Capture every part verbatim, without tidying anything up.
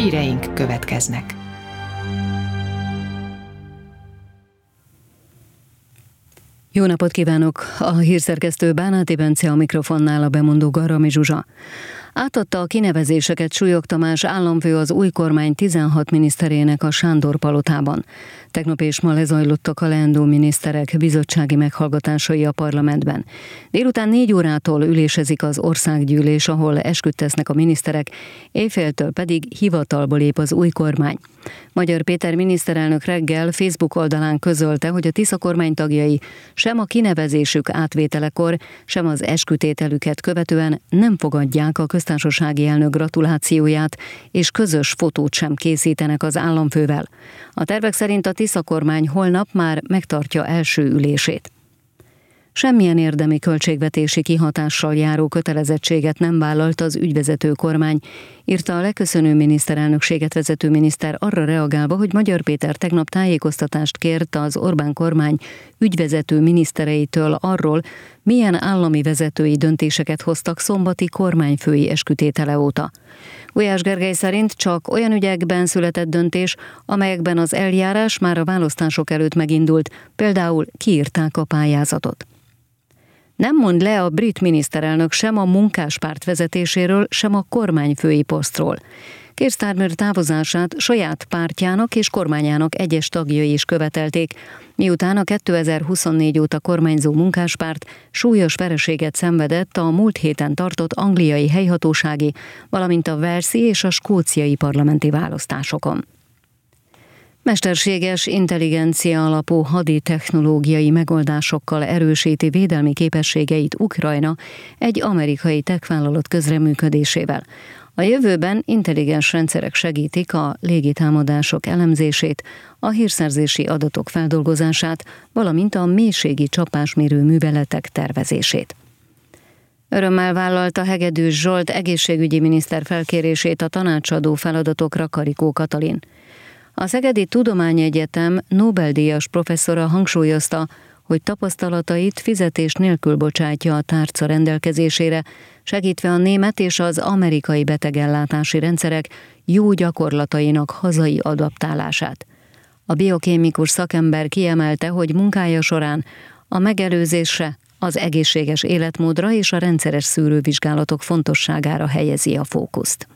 Híreink következnek. Jó napot kívánok! A hírszerkesztő Bánáti Bence, a mikrofonnál a bemondó Garami Zsuzsa. Átadta a kinevezéseket Súlyog Tamás államfő az új kormány tizenhat miniszterének a Sándor palotában. Tegnap és ma lezajlottak a leendő miniszterek bizottsági meghallgatásai a parlamentben. Délután négy órától ülésezik az országgyűlés, ahol esküt tesznek a miniszterek, éjféltől pedig hivatalba lép az új kormány. Magyar Péter miniszterelnök reggel Facebook oldalán közölte, hogy a Tisza kormány tagjai sem a kinevezésük átvételekor, sem az eskütételüket követően nem fogadják a köztársasági elnök gratulációját, és közös fotót sem készítenek az államfővel. A tervek szerint a Tisza kormány holnap már megtartja első ülését. Semmilyen érdemi költségvetési kihatással járó kötelezettséget nem vállalt az ügyvezető kormány, írta a leköszönő miniszterelnökséget vezető miniszter arra reagálva, hogy Magyar Péter tegnap tájékoztatást kért az Orbán kormány ügyvezető minisztereitől arról, milyen állami vezetői döntéseket hoztak szombati kormányfői eskütétele óta. Gulyás Gergely szerint csak olyan ügyekben született döntés, amelyekben az eljárás már a választások előtt megindult, például kiírták a pályázatot. Nem mond le a brit miniszterelnök sem a munkáspárt vezetéséről, sem a kormányfői posztról. Keir Starmer távozását saját pártjának és kormányának egyes tagjai is követelték, miután a kétezer-huszonnégy óta kormányzó munkáspárt súlyos vereséget szenvedett a múlt héten tartott angliai helyhatósági, valamint a walesi és a skóciai parlamenti választásokon. Mesterséges intelligencia alapú haditechnológiai megoldásokkal erősíti védelmi képességeit Ukrajna egy amerikai tech-vállalat közreműködésével. A jövőben intelligens rendszerek segítik a légitámadások elemzését, a hírszerzési adatok feldolgozását, valamint a mélységi csapásmérő műveletek tervezését. Örömmel vállalta Hegedűs Zsolt egészségügyi miniszter felkérését a tanácsadó feladatokra Karikó Katalin. A Szegedi Tudományegyetem Nobel-díjas professzora hangsúlyozta, hogy tapasztalatait fizetés nélkül bocsátja a tárca rendelkezésére, segítve a német és az amerikai betegellátási rendszerek jó gyakorlatainak hazai adaptálását. A biokémikus szakember kiemelte, hogy munkája során a megelőzésre, az egészséges életmódra és a rendszeres szűrővizsgálatok fontosságára helyezi a fókuszt.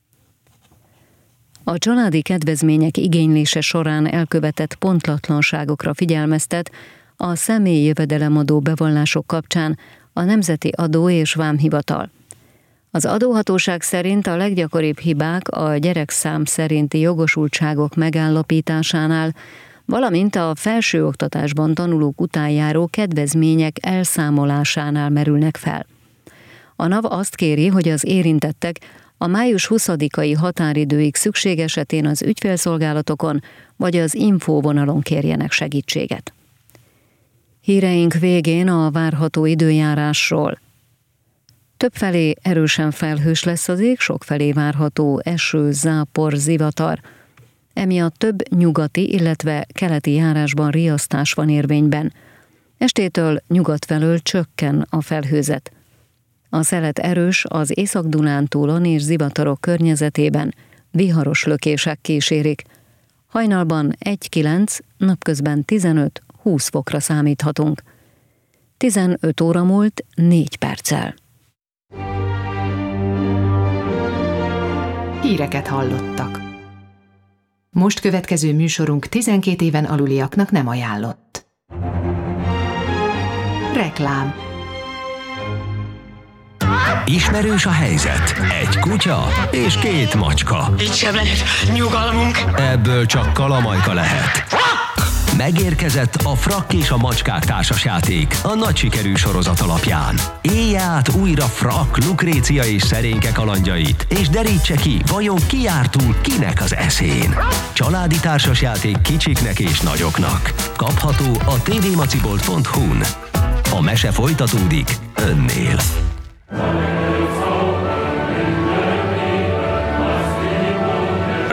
A családi kedvezmények igénylése során elkövetett pontatlanságokra figyelmeztet a személyi jövedelemadó bevallások kapcsán a Nemzeti Adó- és Vámhivatal. Az adóhatóság szerint a leggyakoribb hibák a gyerekszám szerinti jogosultságok megállapításánál, valamint a felsőoktatásban tanulók után járó kedvezmények elszámolásánál merülnek fel. A NAV azt kéri, hogy az érintettek a május huszadikai határidőig szükség esetén az ügyfélszolgálatokon vagy az infóvonalon kérjenek segítséget. Híreink végén a várható időjárásról. Többfelé erősen felhős lesz az ég, sokfelé várható eső, zápor, zivatar. Emiatt több nyugati, illetve keleti járásban riasztás van érvényben. Estétől nyugat felől csökken a felhőzet. A szelet erős az Észak-Dunántúlon és zivatarok környezetében, viharos lökések kísérik. Hajnalban egy-kilenc, napközben tizenöt-húsz fokra számíthatunk. tizenöt óra múlt négy perccel. Híreket hallottak. Most következő műsorunk tizenkét éven aluliaknak nem ajánlott. Reklám. Ismerős a helyzet. Egy kutya és két macska. Így sem lehet nyugalmunk. Ebből csak kalamajka lehet. Megérkezett a Frakk és a macskák társasjáték a nagy sikerű sorozat alapján. Élje át újra Frakk, Lukrécia és szerénke kalandjait, és derítse ki, vajon ki jár túl kinek az eszén. Családi társasjáték kicsiknek és nagyoknak. Kapható a tvmacibolt pont hu-n. A mese folytatódik önnél.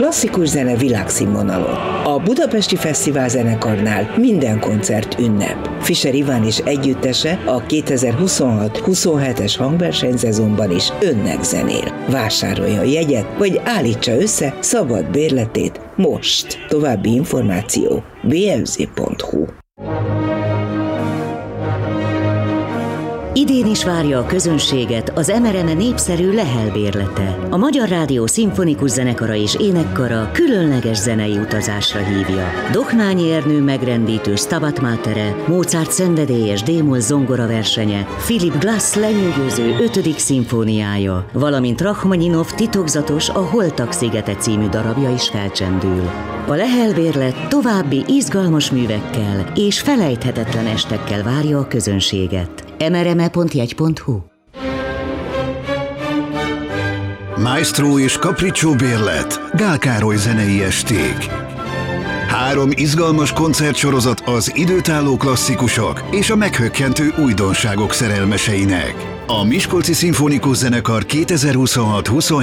klasszikus zene világszínvonalon. A Budapesti Fesztivál Zenekarnál minden koncert ünnep. Fischer Iván és együttese a kétezer-huszonhat huszonhetes hangversenyszezonban is önnek zenél. Vásárolja a jegyet, vagy állítsa össze szabad bérletét most. További információ bé em zé pont hu. Idén is várja a közönséget az em er em e népszerű Lehel bérlete. A Magyar Rádió Szimfonikus Zenekara és Énekkara különleges zenei utazásra hívja. Dohnányi Ernő megrendítő Stabat Matere, Mozart szenvedélyes D-moll zongora versenye, Philip Glass lenyűgöző ötödik szimfóniája, valamint Rachmaninov titokzatos A Holtak szigete című darabja is felcsendül. A Lehel bérlet további izgalmas művekkel és felejthetetlen estekkel várja a közönséget. em er em e pont jegy pont hu. Maestro és Capriccio bérlet, Gál Károly zenei esték. Három izgalmas koncertsorozat az időtálló klasszikusok és a meghökkentő újdonságok szerelmeseinek. A Miskolci Szimfonikus Zenekar kétezer-huszonhat huszonhét